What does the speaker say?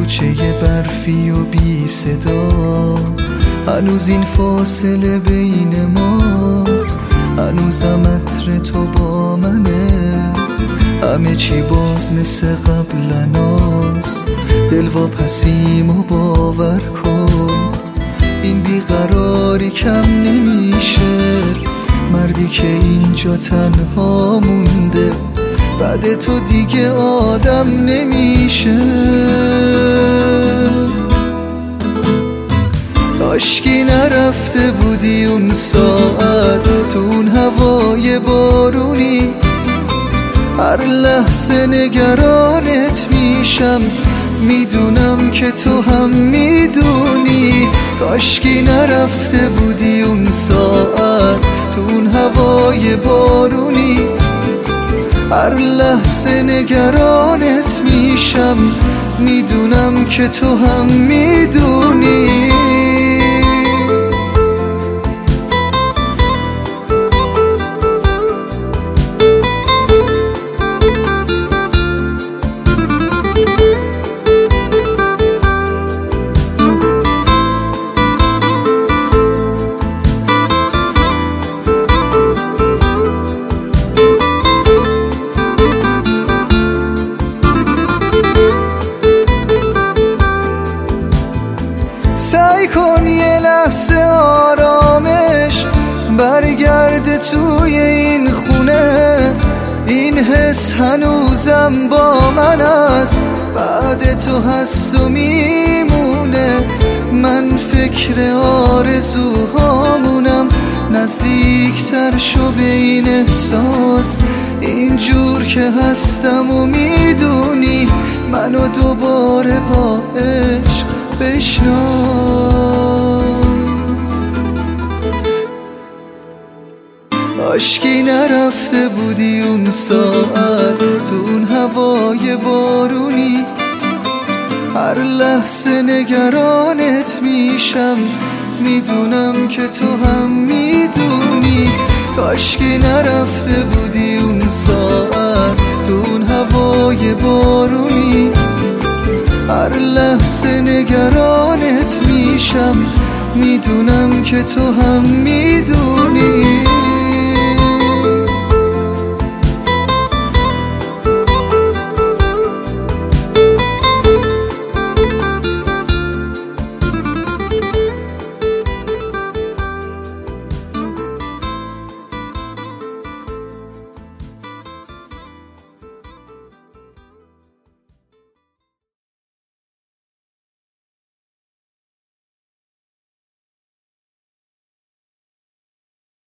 کوچه برفی و بی صدا، هنوز این فاصله بین ماست، هنوزم عطر تو با منه، همه چی باز مثل قبلناست. دلواپسیم و باور کن، این بیقراری کم نمیشه، مردی که اینجا تنها مونده بعد تو دیگه آدم نمیشه. کاشکی نرفته بودی اون ساعت تو اون هوای بارونی، هر لحظه نگرانت میشم، میدونم که تو هم میدونی. کاشکی نرفته بودی اون ساعت تو اون هوای بارونی، هر لحظه نگرانت میشم، میدونم که تو هم میدونی. سعی کن یه لحظه آرامش برگرده توی این خونه، این حس هنوزم با من است، بعد تو هست و میمونه. من فکر آرزوهامونم، نزدیکتر شو به این احساس، اینجور که هستم و میدونی، منو دوباره با عشق بشناس. کاشکی نرفته بودی اون ساعت تو اون هوای بارونی، هر لحظه نگرانت میشم، میدونم که تو هم میدونی. کاشکی نرفته بودی اون ساعت تو اون هوای بارونی، هر لحظه نگرانت میشم، میدونم که تو هم میدونی.